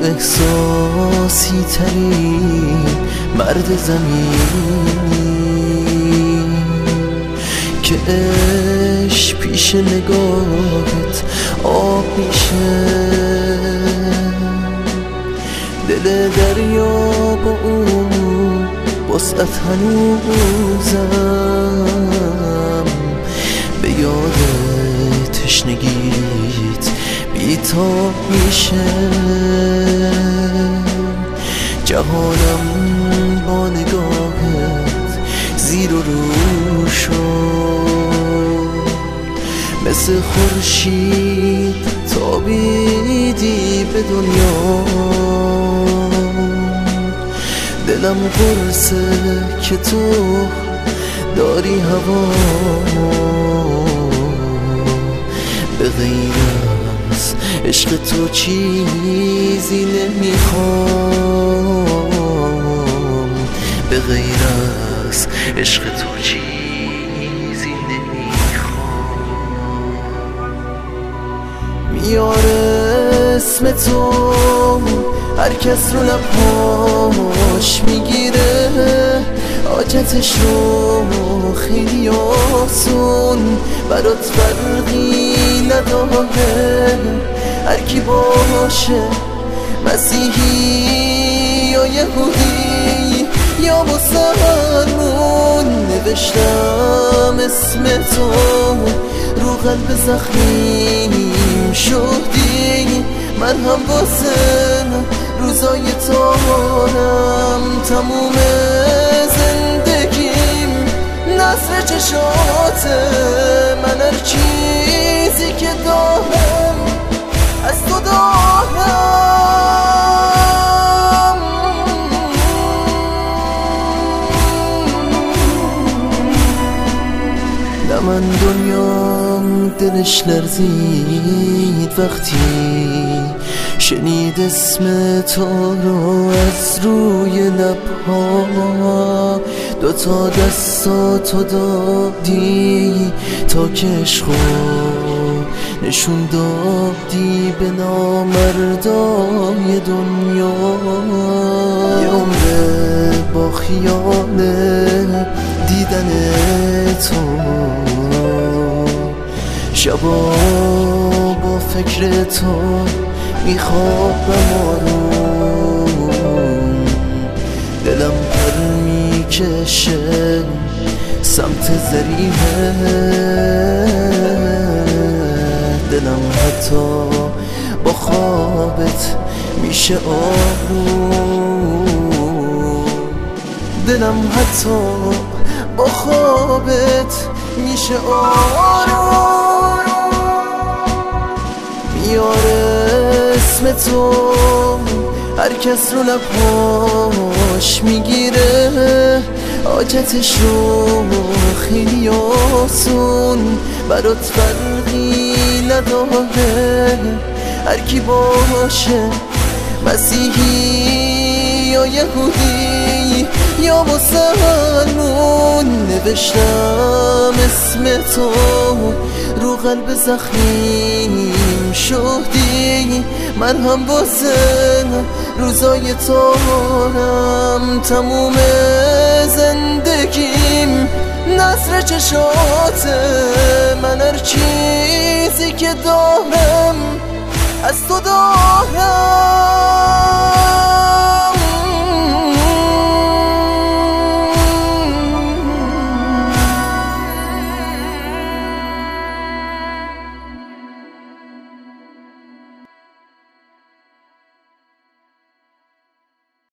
احساسی ترین مرد زمینی که عشق پیش نگاهت آب میشه، دل دریا با اون وسعت هنوزم به یاد تشنگیت بیتاب میشه. جهانم با نگاهت زیر و رو شد، مثل خورشید تابیدی به دنیا. دلم قرصه که تو داری هوامو، به غیر از عشق تو چیزی نمیخوام، به غیر از عشق تو چیزی نمیخوام. میاره اسم تو هر کس رو لبهاش میگیره، حاجتش رو خیلی آسون برات فرقی نداره. هر کی باشه، مسیحی یا یهودی یا مسلمون، نوشتم اسم تو رو قلب زخمیم شدی. مرهم واسه روزای تارم، تموم زندگیم نصر چشات من. هر چیزی که دارم از تو دارم. نه من دنیام دلش لرزید وقتی شنید اسم تو رو از روی لبها. دوتا دستاتو دادی تا که عشقو نشون دادی به نامردای دنیا. یه عمره با خیال دیدن تو، شبا با فکر تو میخوابم آروم. دلم پر میکشه سمت ضریحه، دلم حتی با خوابت میشه آروم. دلم حتی با خوابت میشه آروم. میاره اسم تو هر کس رو لبهاش میگیره، حاجتش رو خیلی آسون برات فرقی نداره. هر کی باشه، مسیحی یا یهودی یا مسلمون، نوشتم اسم تو رو قلب زخمیم شدی. مرهم واسه روزای تارم، تموم زندگیم نصر چشات من. هر چیزی که دارم از تو دارم.